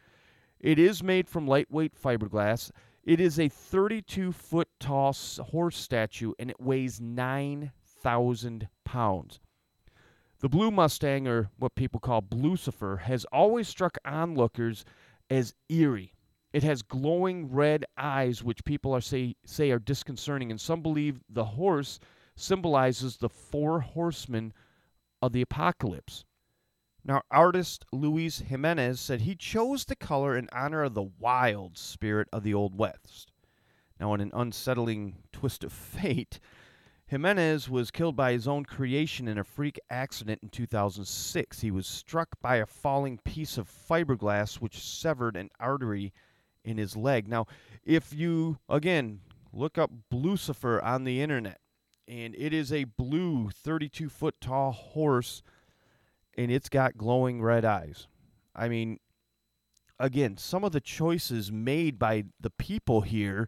It is made from lightweight fiberglass. It is a thirty-two foot tall horse statue, and it weighs nine thousand pounds. The Blue Mustang, or what people call Blucifer, has always struck onlookers as eerie. It has glowing red eyes, which people are say, say are disconcerting, and some believe the horse symbolizes the four horsemen of the apocalypse. Now, artist Luis Jimenez said he chose the color in honor of the wild spirit of the Old West. Now, in an unsettling twist of fate, Jimenez was killed by his own creation in a freak accident in two thousand six. He was struck by a falling piece of fiberglass which severed an artery in his leg. Now, if you, again, look up Blucifer on the internet, and it is a blue thirty-two foot tall horse, and it's got glowing red eyes. I mean, again, some of the choices made by the people here,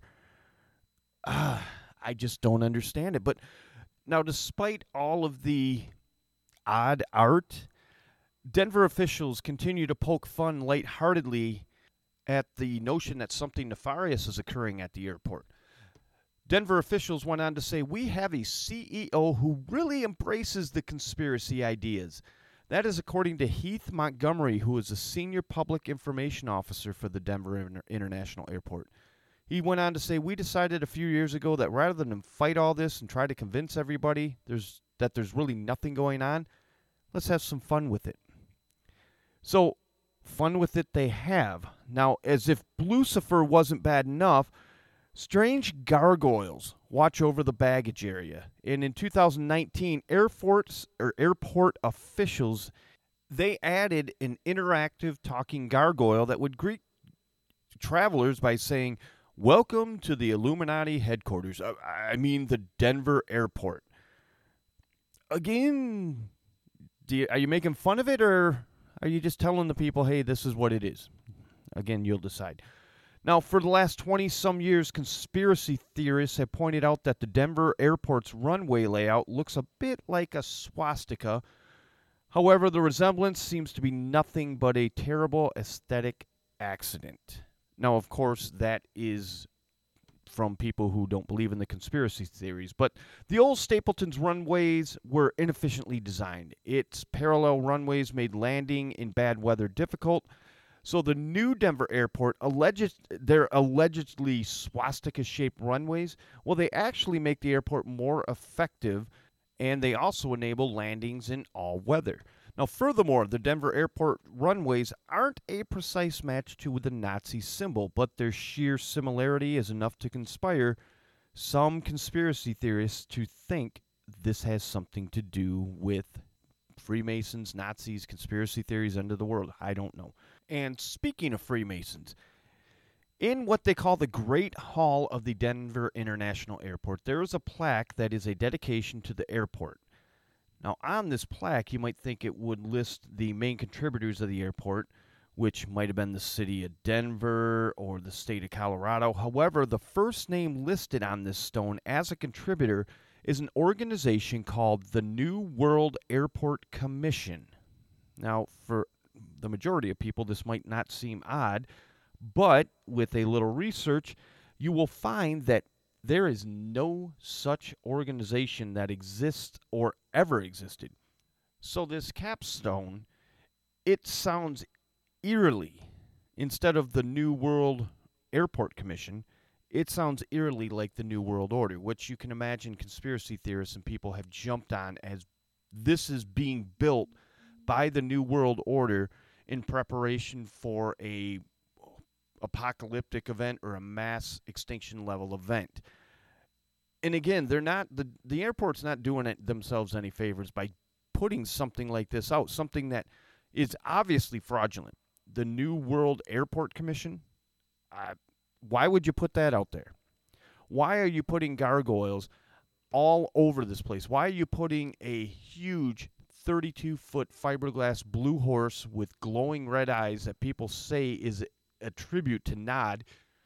uh, I just don't understand it. But now, despite all of the odd art, Denver officials continue to poke fun lightheartedly at the notion that something nefarious is occurring at the airport. Denver officials went on to say, we have a C E O who really embraces the conspiracy ideas. That is according to Heath Montgomery, who is a senior public information officer for the Denver Inter- International Airport. He went on to say, we decided a few years ago that rather than fight all this and try to convince everybody there's that there's really nothing going on, let's have some fun with it. So, fun with it they have. Now, as if Blucifer wasn't bad enough, strange gargoyles watch over the baggage area. And in two thousand nineteen, airports or airport officials they added an interactive talking gargoyle that would greet travelers by saying, "Welcome to the Illuminati headquarters." Uh, I mean, the Denver airport. Again, do you, are you making fun of it, or are you just telling the people, hey, this is what it is? Again, you'll decide. Now, for the last twenty-some years, conspiracy theorists have pointed out that the Denver airport's runway layout looks a bit like a swastika. However, the resemblance seems to be nothing but a terrible aesthetic accident. Now, of course, that is from people who don't believe in the conspiracy theories. But the old Stapleton's runways were inefficiently designed. Its parallel runways made landing in bad weather difficult. So the new Denver airport, alleged, their allegedly swastika-shaped runways, well, they actually make the airport more effective, and they also enable landings in all weather. Now, furthermore, the Denver airport runways aren't a precise match to the Nazi symbol, but their sheer similarity is enough to conspire some conspiracy theorists to think this has something to do with Freemasons, Nazis, conspiracy theories, end of the world. I don't know. And speaking of Freemasons, in what they call the Great Hall of the Denver International Airport, there is a plaque that is a dedication to the airport. Now, on this plaque, you might think it would list the main contributors of the airport, which might have been the city of Denver or the state of Colorado. However, the first name listed on this stone as a contributor is an organization called the New World Airport Commission. Now, for the majority of people, this might not seem odd, but with a little research, you will find that there is no such organization that exists or ever existed. So this capstone, it sounds eerily, instead of the New World Airport Commission, it sounds eerily like the New World Order, which you can imagine conspiracy theorists and people have jumped on as this is being built by the New World Order in preparation for a apocalyptic event or a mass extinction level event. And again, they're not the the airport's not doing it themselves any favors by putting something like this out, something that is obviously fraudulent. The New World Airport Commission, uh, why would you put that out there? Why are you putting gargoyles all over this place? Why are you putting a huge thirty-two foot fiberglass blue horse with glowing red eyes that people say is a tribute to Nod?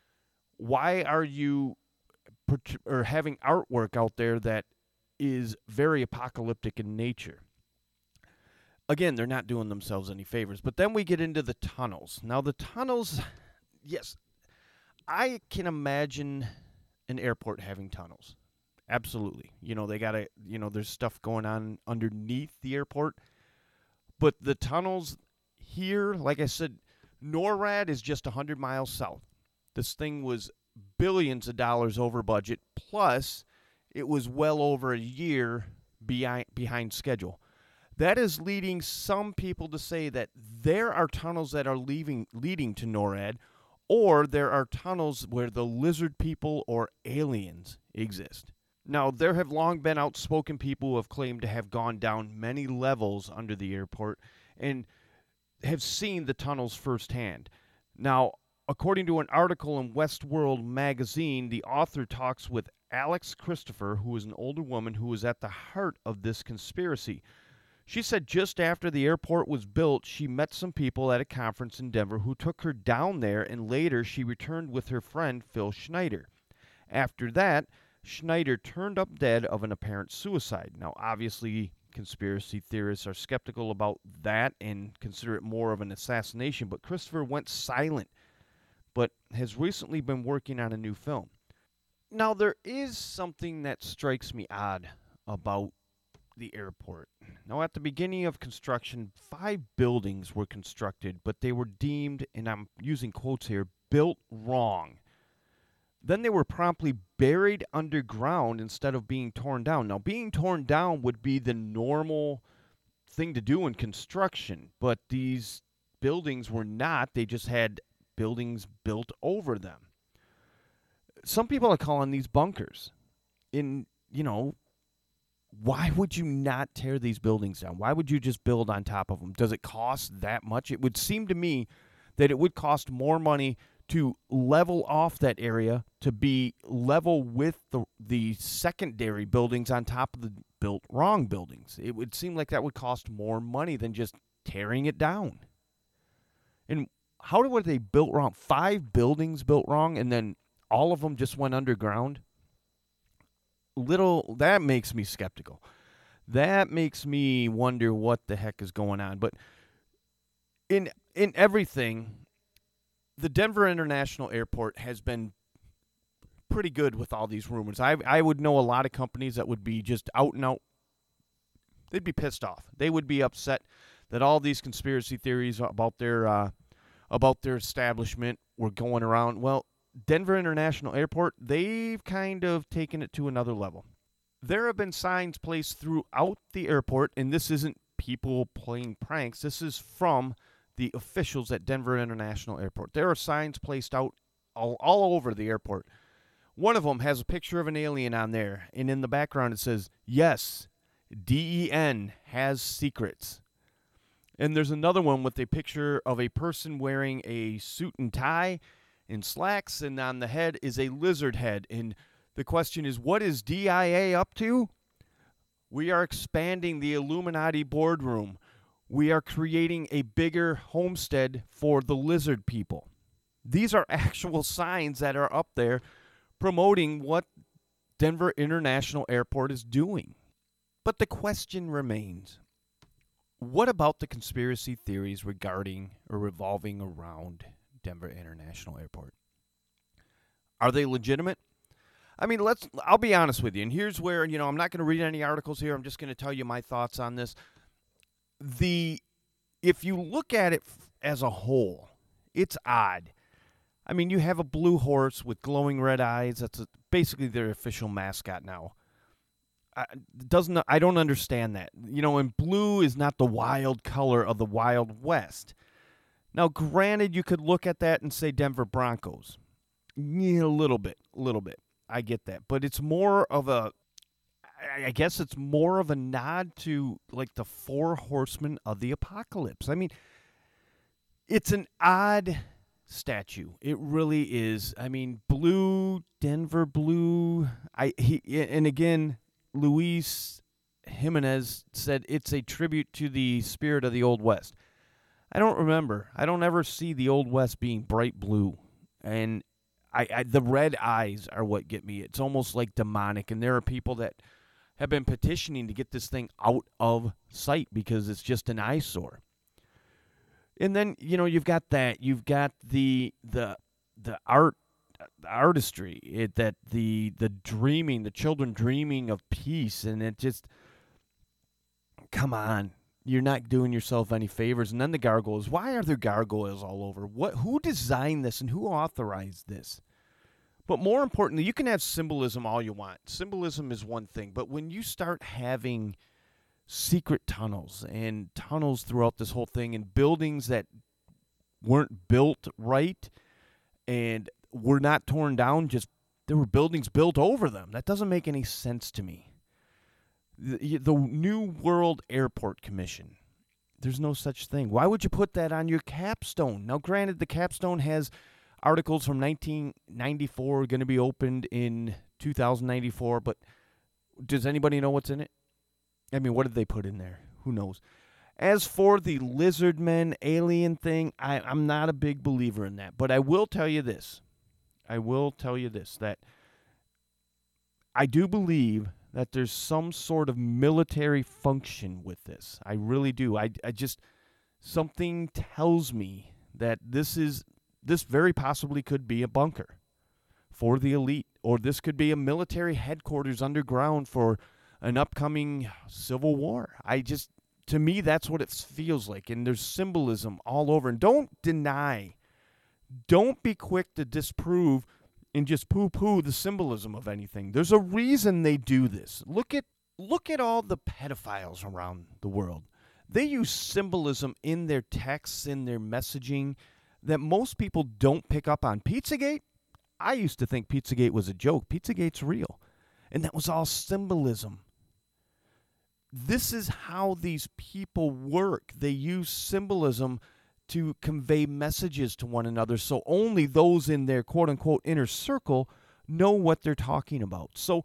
Why are you or having artwork out there that is very apocalyptic in nature? Again, they're not doing themselves any favors. But then we get into the tunnels. Now, the tunnels, yes, I can imagine an airport having tunnels. Absolutely. You know, they got to, you know, there's stuff going on underneath the airport. But the tunnels here, like I said, NORAD is just one hundred miles south. This thing was billions of dollars over budget, plus it was well over a year behind, behind schedule. That is leading some people to say that there are tunnels that are leaving, leading to NORAD, or there are tunnels where the lizard people or aliens exist. Now, there have long been outspoken people who have claimed to have gone down many levels under the airport and have seen the tunnels firsthand. Now, according to an article in Westworld magazine, the author talks with Alex Christopher, who is an older woman who was at the heart of this conspiracy. She said just after the airport was built, she met some people at a conference in Denver who took her down there, and later she returned with her friend Phil Schneider. After that, Schneider turned up dead of an apparent suicide. Now, obviously, conspiracy theorists are skeptical about that and consider it more of an assassination, but Christopher went silent, but has recently been working on a new film. Now, there is something that strikes me odd about the airport. Now, at the beginning of construction, five buildings were constructed, but they were deemed, and I'm using quotes here, built wrong. Then they were promptly buried underground instead of being torn down. Now, being torn down would be the normal thing to do in construction, but these buildings were not. They just had buildings built over them. Some people are calling these bunkers. In, you know, why would you not tear these buildings down? Why would you just build on top of them? Does it cost that much? It would seem to me that it would cost more money to level off that area to be level with the the secondary buildings on top of the built wrong buildings. It would seem like that would cost more money than just tearing it down. And how were they built wrong? Five buildings built wrong, and then all of them just went underground? Little, that makes me skeptical. That makes me wonder what the heck is going on. But in in everything, the Denver International Airport has been pretty good with all these rumors. I I would know a lot of companies that would be just out and out. They'd be pissed off. They would be upset that all these conspiracy theories about their uh, about their establishment were going around. Well, Denver International Airport, they've kind of taken it to another level. There have been signs placed throughout the airport, and this isn't people playing pranks. This is from the officials at Denver International Airport. There are signs placed out all, all over the airport. One of them has a picture of an alien on there, and in the background it says, yes, D E N has secrets. And there's another one with a picture of a person wearing a suit and tie and slacks, and on the head is a lizard head. And the question is, what is D I A up to? We are expanding the Illuminati boardroom. We are creating a bigger homestead for the lizard people. These are actual signs that are up there promoting what Denver International Airport is doing. But the question remains, what about the conspiracy theories regarding or revolving around Denver International Airport? Are they legitimate? I mean, let's, I'll be honest with you, and here's where, you know, I'm not going to read any articles here. I'm just going to tell you my thoughts on this. The, if you look at it f- as a whole, it's odd. I mean, you have a blue horse with glowing red eyes. That's a, basically their official mascot now. I, doesn't I don't understand that. You know, and blue is not the wild color of the Wild West. Now, granted, you could look at that and say Denver Broncos. Yeah, a little bit, a little bit. I get that. But it's more of a, I guess it's more of a nod to, like, the four horsemen of the apocalypse. I mean, it's an odd statue. It really is. I mean, blue, Denver blue. I he and again, Luis Jimenez said it's a tribute to the spirit of the Old West. I don't remember. I don't ever see the Old West being bright blue. And I, I the red eyes are what get me. It's almost like demonic. And there are people that have been petitioning to get this thing out of sight because it's just an eyesore. And then, you know, you've got that. You've got the the the art the artistry, it, that the the dreaming, the children dreaming of peace, and it just, come on, you're not doing yourself any favors. And then the gargoyles. Why are there gargoyles all over? What? Who designed this and who authorized this? But more importantly, you can have symbolism all you want. Symbolism is one thing, but when you start having secret tunnels and tunnels throughout this whole thing and buildings that weren't built right and were not torn down, just there were buildings built over them. That doesn't make any sense to me. The, the New World Airport Commission, there's no such thing. Why would you put that on your capstone? Now, granted, the capstone has articles from nineteen ninety-four going to be opened in two thousand ninety-four, but does anybody know what's in it? I mean, what did they put in there? Who knows? As for the lizard men alien thing, I, I'm not a big believer in that. But I will tell you this. I will tell you this, that I do believe that there's some sort of military function with this. I really do. I, I just, something tells me that this is, this very possibly could be a bunker for the elite. Or this could be a military headquarters underground for an upcoming civil war. I just, to me, that's what it feels like. And there's symbolism all over. And don't deny, don't be quick to disprove and just poo-poo the symbolism of anything. There's a reason they do this. Look at, look at all the pedophiles around the world. They use symbolism in their texts, in their messaging, that most people don't pick up on. Pizzagate, I used to think Pizzagate was a joke. Pizzagate's real. And that was all symbolism. this is how these people work. They use symbolism to convey messages to one another, so only those in their quote-unquote inner circle know what they're talking about. So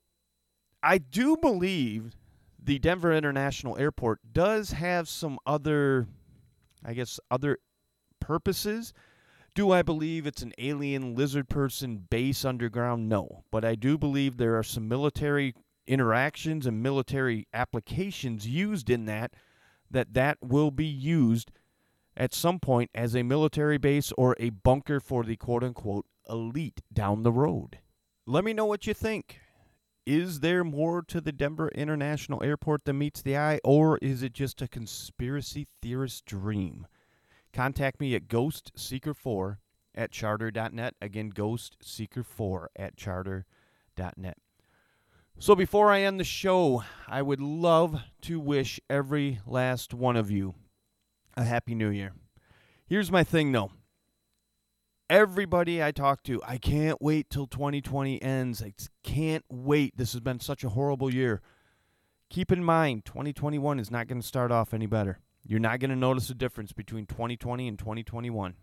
I do believe the Denver International Airport does have some other, I guess, other purposes. Do I believe it's an alien lizard person base underground? No. But I do believe there are some military interactions and military applications used in that, that that will be used at some point as a military base or a bunker for the quote-unquote elite down the road. Let me know what you think. Is there more to the Denver International Airport than meets the eye, or is it just a conspiracy theorist dream? Contact me at ghost seeker four at charter dot net. Again, ghost seeker four at charter dot net. So before I end the show, I would love to wish every last one of you a Happy New Year. Here's my thing, though. Everybody I talk to, I can't wait till twenty twenty ends. I can't wait. This has been such a horrible year. Keep in mind, twenty twenty-one is not going to start off any better. You're not going to notice a difference between twenty twenty and twenty twenty-one.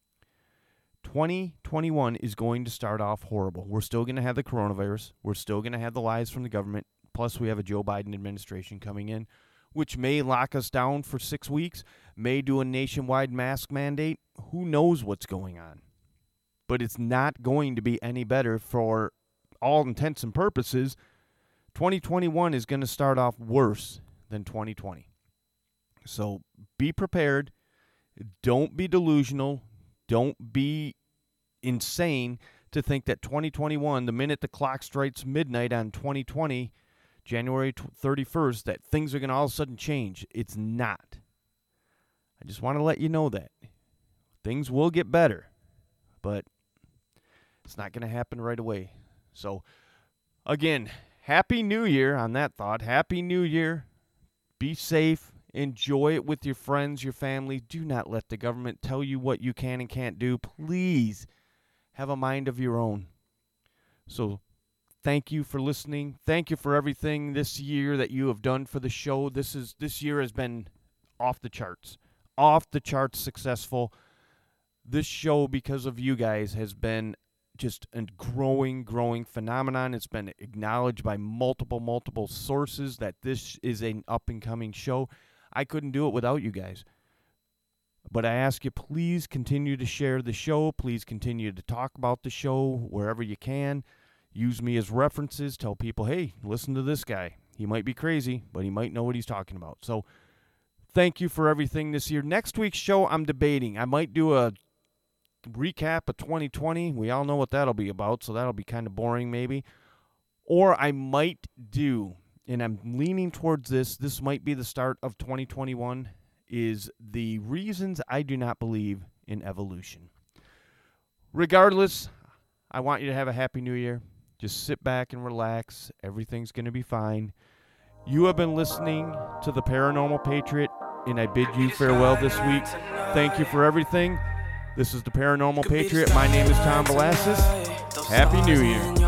twenty twenty-one is going to start off horrible. We're still going to have the coronavirus. We're still going to have the lies from the government. Plus, we have a Joe Biden administration coming in, which may lock us down for six weeks, may do a nationwide mask mandate. Who knows what's going on? But it's not going to be any better for all intents and purposes. twenty twenty-one is going to start off worse than twenty twenty. So be prepared. Don't be delusional. Don't be insane to think that twenty twenty-one, the minute the clock strikes midnight on twenty twenty, January thirty-first, that things are going to all of a sudden change. It's not. I just want to let you know that. Things will get better, but it's not going to happen right away. So, again, Happy New Year on that thought. Happy New Year. Be safe. Enjoy it with your friends, your family. Do not let the government tell you what you can and can't do. Please have a mind of your own. So, thank you for listening. Thank you for everything this year that you have done for the show. This is this year has been off the charts. Off the charts successful. This show, because of you guys, has been just a growing, growing phenomenon. It's been acknowledged by multiple, multiple sources that this is an up-and-coming show. I couldn't do it without you guys. But I ask you, please continue to share the show. Please continue to talk about the show wherever you can. Use me as references. Tell people, hey, listen to this guy. He might be crazy, but he might know what he's talking about. So thank you for everything this year. Next week's show, I'm debating. I might do a recap of twenty twenty. We all know what that'll be about, so that'll be kind of boring maybe. Or I might do, and I'm leaning towards this, this might be the start of twenty twenty-one, is the reasons I do not believe in evolution. Regardless, I want you to have a Happy New Year. Just sit back and relax. Everything's going to be fine. You have been listening to The Paranormal Patriot, and I bid you farewell this week. Thank you for everything. This is The Paranormal Patriot. My name is Tom Velasquez. Happy New Year.